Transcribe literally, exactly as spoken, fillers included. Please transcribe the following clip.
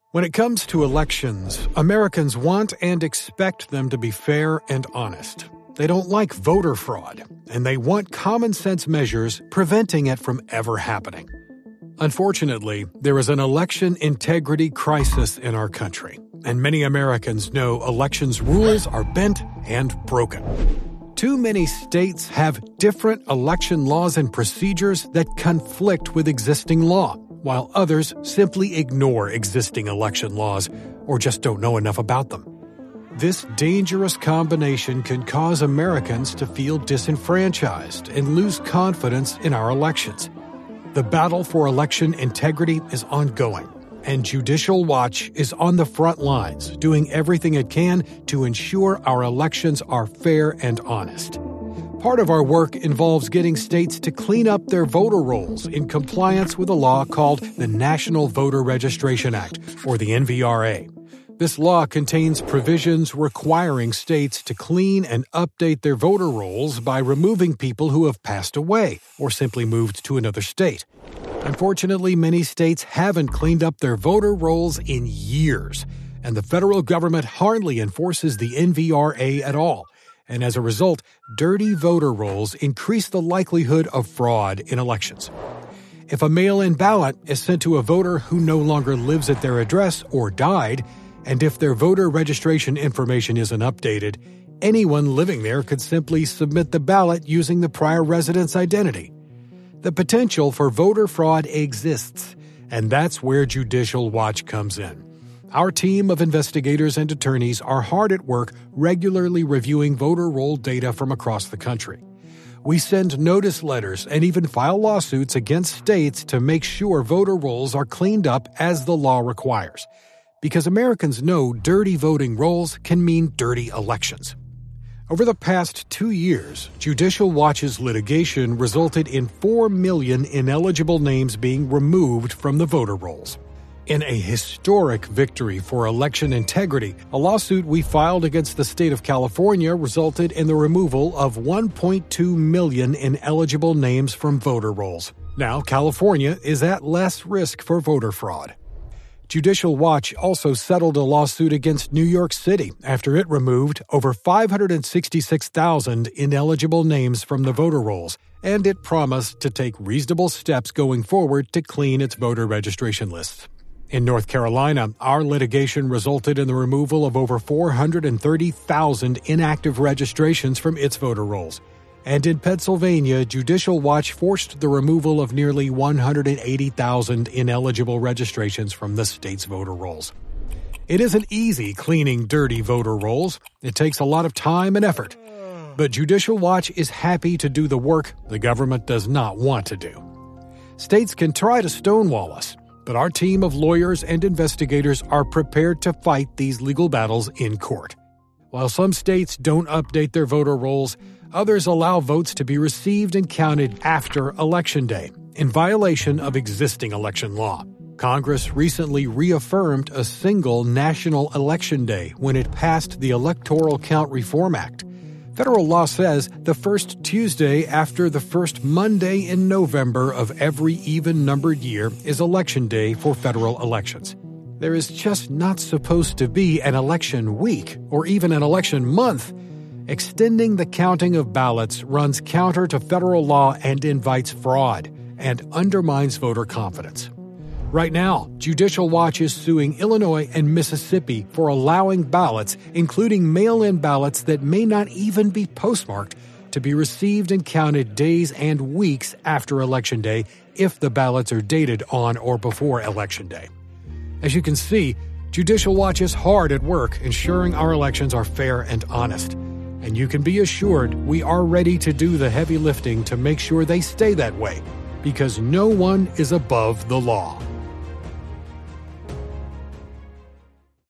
When it comes to elections, Americans want and expect them to be fair and honest. They don't like voter fraud, and they want common sense measures preventing it from ever happening. Unfortunately, there is an election integrity crisis in our country, and many Americans know elections rules are bent and broken. Too many states have different election laws and procedures that conflict with existing law, while others simply ignore existing election laws or just don't know enough about them. This dangerous combination can cause Americans to feel disenfranchised and lose confidence in our elections. The battle for election integrity is ongoing, and Judicial Watch is on the front lines, doing everything it can to ensure our elections are fair and honest. Part of our work involves getting states to clean up their voter rolls in compliance with a law called the National Voter Registration Act, or the N V R A. This law contains provisions requiring states to clean and update their voter rolls by removing people who have passed away or simply moved to another state. Unfortunately, many states haven't cleaned up their voter rolls in years, and the federal government hardly enforces the N V R A at all. And as a result, dirty voter rolls increase the likelihood of fraud in elections. If a mail-in ballot is sent to a voter who no longer lives at their address or died, and if their voter registration information isn't updated, anyone living there could simply submit the ballot using the prior resident's identity. The potential for voter fraud exists, and that's where Judicial Watch comes in. Our team of investigators and attorneys are hard at work regularly reviewing voter roll data from across the country. We send notice letters and even file lawsuits against states to make sure voter rolls are cleaned up as the law requires, because Americans know dirty voting rolls can mean dirty elections. Over the past two years, Judicial Watch's litigation resulted in four million ineligible names being removed from the voter rolls. In a historic victory for election integrity, a lawsuit we filed against the state of California resulted in the removal of one point two million ineligible names from voter rolls. Now, California is at less risk for voter fraud. Judicial Watch also settled a lawsuit against New York City after it removed over five hundred sixty-six thousand ineligible names from the voter rolls, and it promised to take reasonable steps going forward to clean its voter registration lists. In North Carolina, our litigation resulted in the removal of over four hundred thirty thousand inactive registrations from its voter rolls. And in Pennsylvania, Judicial Watch forced the removal of nearly one hundred eighty thousand ineligible registrations from the state's voter rolls. It isn't easy cleaning dirty voter rolls. It takes a lot of time and effort. But Judicial Watch is happy to do the work the government does not want to do. States can try to stonewall us, but our team of lawyers and investigators are prepared to fight these legal battles in court. While some states don't update their voter rolls, others allow votes to be received and counted after Election Day, in violation of existing election law. Congress recently reaffirmed a single national election day when it passed the Electoral Count Reform Act. Federal law says the first Tuesday after the first Monday in November of every even-numbered year is Election Day for federal elections. There is just not supposed to be an election week or even an election month. Extending the counting of ballots runs counter to federal law and invites fraud and undermines voter confidence. Right now, Judicial Watch is suing Illinois and Mississippi for allowing ballots, including mail-in ballots that may not even be postmarked, to be received and counted days and weeks after Election Day if the ballots are dated on or before Election Day. As you can see, Judicial Watch is hard at work ensuring our elections are fair and honest. And you can be assured we are ready to do the heavy lifting to make sure they stay that way, because no one is above the law.